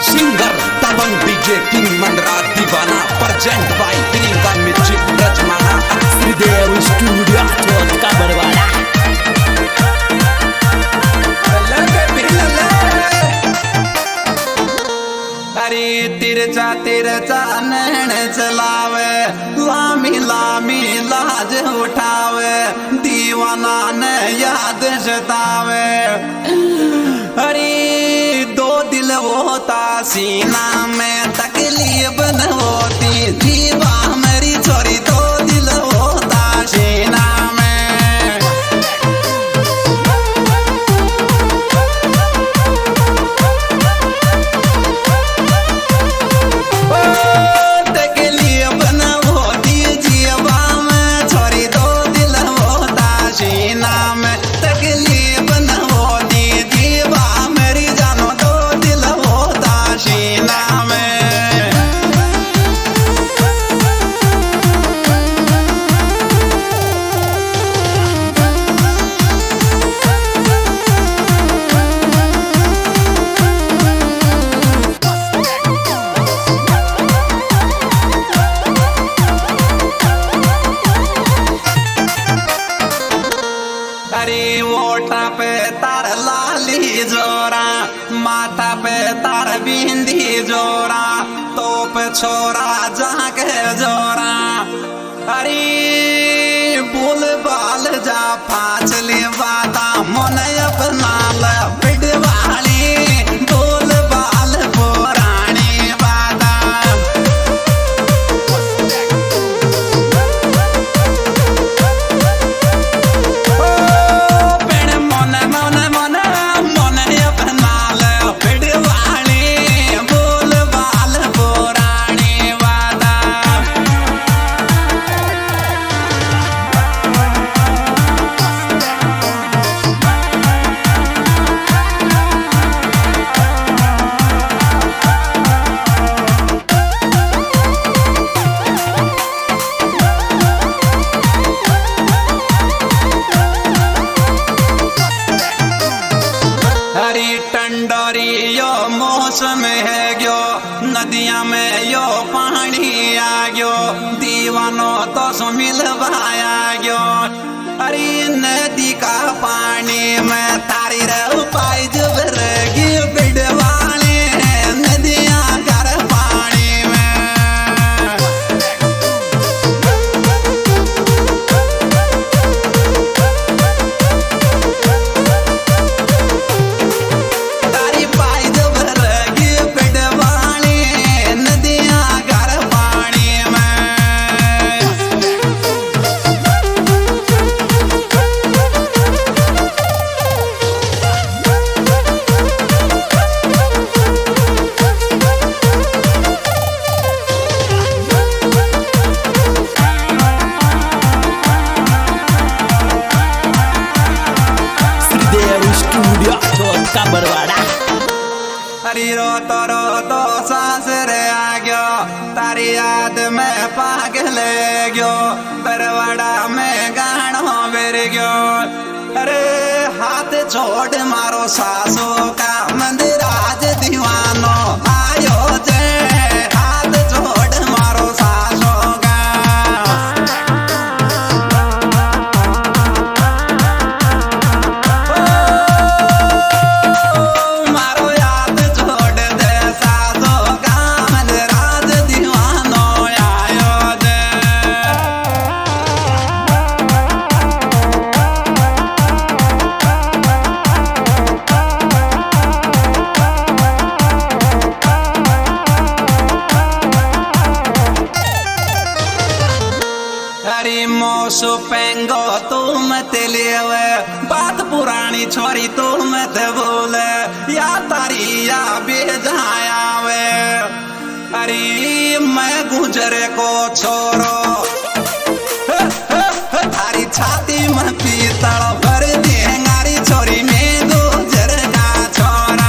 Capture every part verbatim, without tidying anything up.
Singer दबंग DJ king मंडरा दीवाना present by Priyanka music रजमाना श्रीदेव स्टूडियो चौथ का बरवाड़ा। अरे तिरचा तिरचा नैन चलावे लामी लामी लाज उठावे दीवाना ने याद सतावे। अरे दो दिल होता सीना में तकलीफ न होती जीवा मेरी छोरी दो दिल होता सीना में। अरे ओठा पे तार लाली जोरा माथा पे तार बिंदी जोरा तो पे छोरा जाके जोरा। अरे बोल बाल जा फाचले वादा मन अपना ल बिडवाली बोल बाल पुरानी वादा। टंडोरी यो मौसम है गयो नदिया में यो पानी आ गयो दीवानो तो सो मिलवाया गयो। अरे नदी का पानी में तारी रे पाई जब रगी बिडवाले नदिया कर पानी में। का बरवाड़ा। अरे रो तो रो तो सांस रे आ गयो तारी याद में पागल गयो बरवाड़ा में गानो बेर गयो। अरे हाथ छोड़ मारो सासो का मंदिर आज दीवानो आयो जे हाथ छोड़ मारो सासो का। मोसो पेंगो तू मत लेवे बात पुरानी छोरी तू मत बोले या तारी या बेजाया वे। अरे मैं गुजरे को छोरो तारी छाती में पीतल भर देंगारी छोरी में गुजर का छोरा।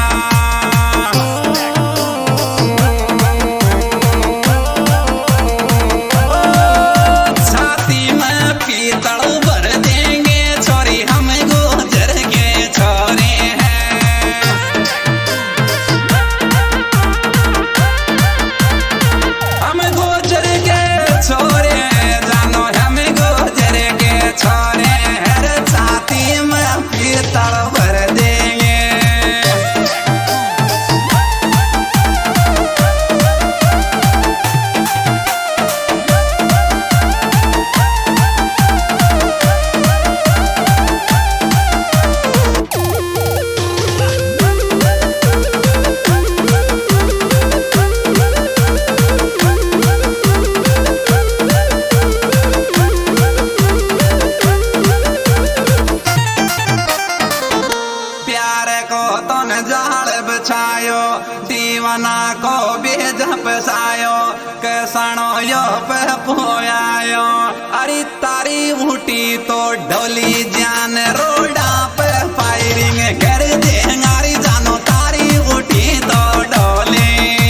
दीवाना को भी झपसायो कैसनो यो पे पोयायो अरे तारी उठी तो ढोली जान रोडा पे फायरिंग कर दे हंगारी जानो तारी उठी तो ढोली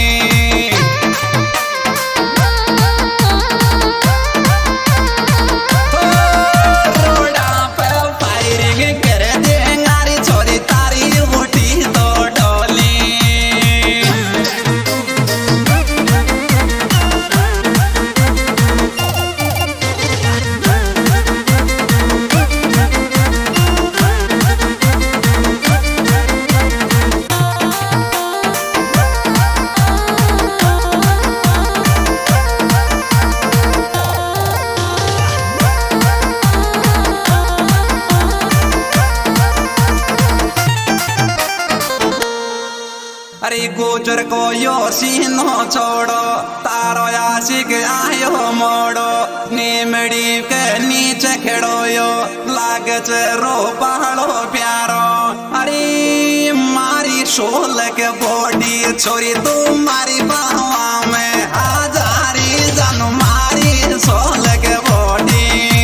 रोडा पे फायरिंग कर दे हंगारी छोरी तारी उठी तो ढोली अरे गोचर को यो सीनो छोड़ो तारो आशिक आयो मोड़ो नीमड़ी के नीचे खेड़ो यो लागे रो पहाड़ो प्यारो अरे मारी शोल के बॉडी छोरी तू मारी बाहुआ में हजारी जानू मारी शोल के बॉडी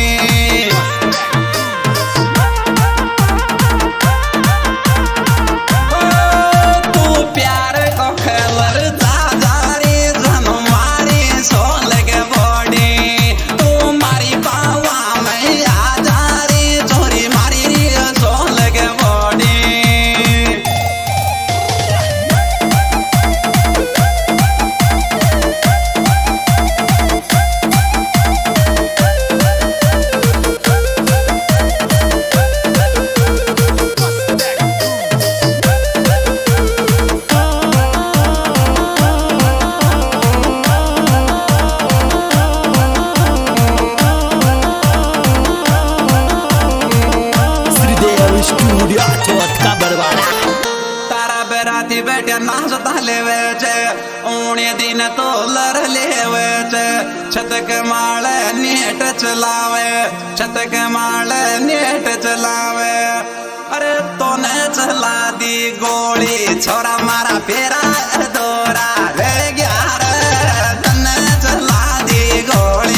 तारा बेराती बैठे नाचता लेवे छे ऊणे दिन तो लर लेवे छे छत के माले नेट चलावे छत के माले नेट चलावे अरे तोने चला दी गोली छोरा मारा पेरा दोरा रे ग्यारह तने चला दी गोली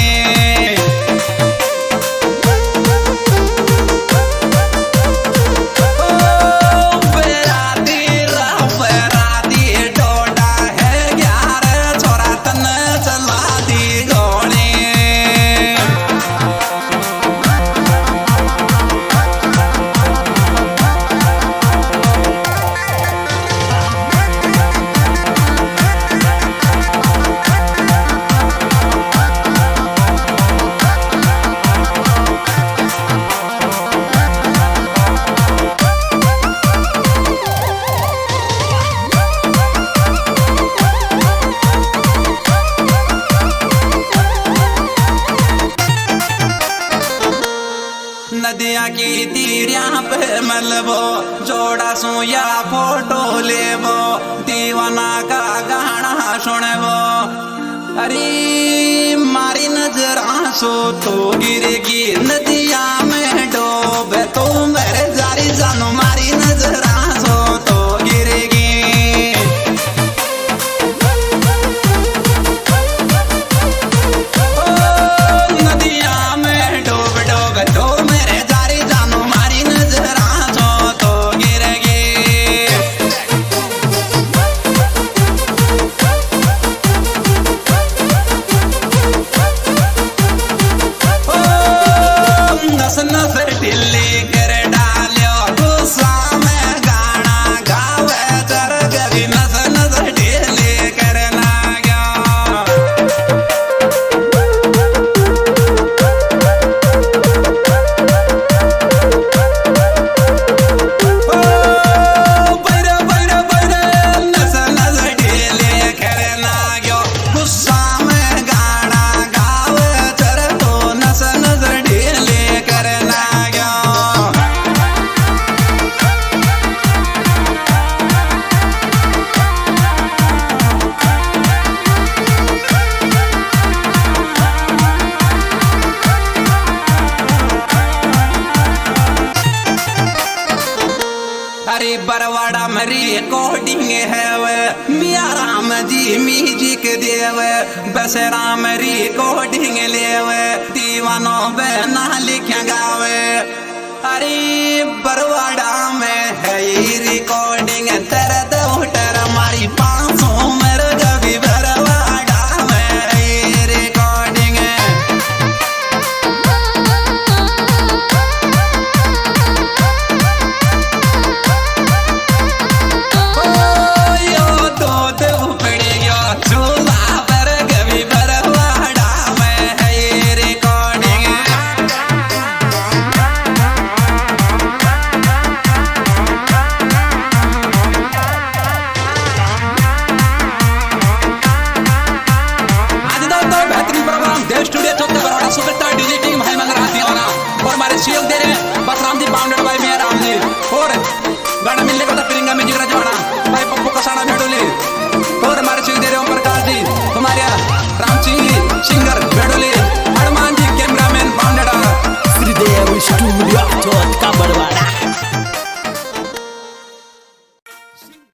नदिया की तीरिया पे मलबो जोड़ा सुया फोटो लेबो दीवाना का गाना सुनबो अरे मारी नजर आंसू तो गिरेगी नदिया में डोबे तो मेरे जारी जानो मारी नजर आंसू तो गिरेगी नदिया में डोब डोब तो मेरे जारी जानो मारी नजर आंसू तो गिरेगी ओ सिया राम जी म्यूजिक देवे बस राम रिकॉर्डिंग लेवे दीवानों पे ना लिखा गावे अरे बरवाड़ा में है रिकॉर्डिंग तेरे दो मारी पा